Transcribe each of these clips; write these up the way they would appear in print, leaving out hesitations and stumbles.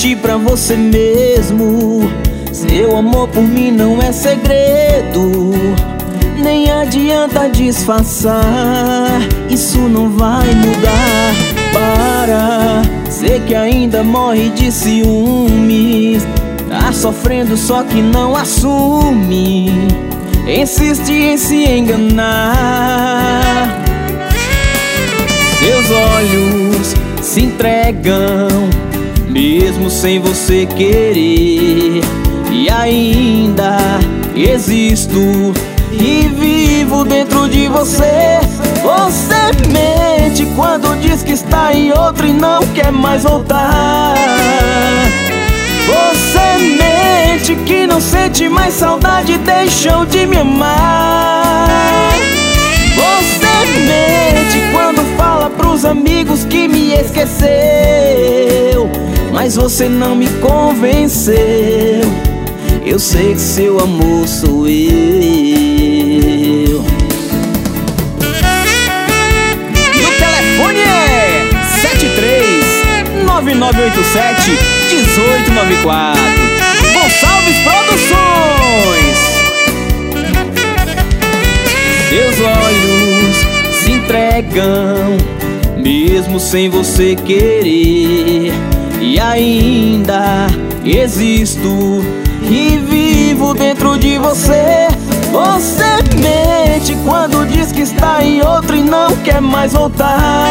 mentir pra você mesmo. Seu amor por mim não é segredo, nem adianta disfarçar, isso não vai mudar. Para, sei que ainda morre de ciúmes, tá sofrendo só que não assume, insiste em se enganar. Seus olhos se entregam mesmo sem você querer, e ainda existo e vivo dentro de você. Você mente quando diz que está em outro e não quer mais voltar. Você mente que não sente mais saudade, deixou de me amar. Você mente quando fala pros amigos que me esqueceu, mas você não me convenceu. Eu sei que seu amor sou eu. E o telefone é 73-9987-1894. Gonçalves Produções. Seus olhos se entregam mesmo sem você querer, e ainda existo e vivo dentro de você. Você mente quando diz que está em outro e não quer mais voltar.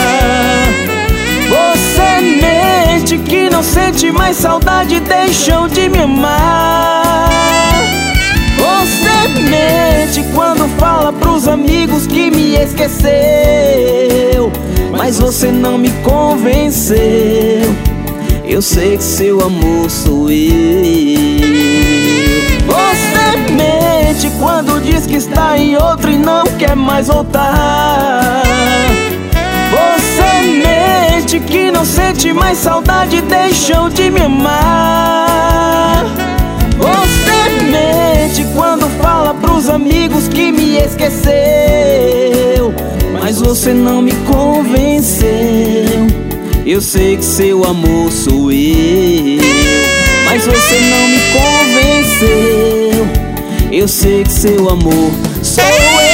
Você mente que não sente mais saudade, deixou de me amar. Você mente quando fala pros amigos que me esqueceu, mas você não me convenceu. Eu sei que seu amor sou eu. Você mente quando diz que está em outro e não quer mais voltar. Você mente que não sente mais saudade, deixou de me amar. Você mente quando fala pros amigos que me esqueceu, mas você não me convenceu. Eu sei que seu amor sou eu, mas você não me convenceu. Eu sei que seu amor sou eu.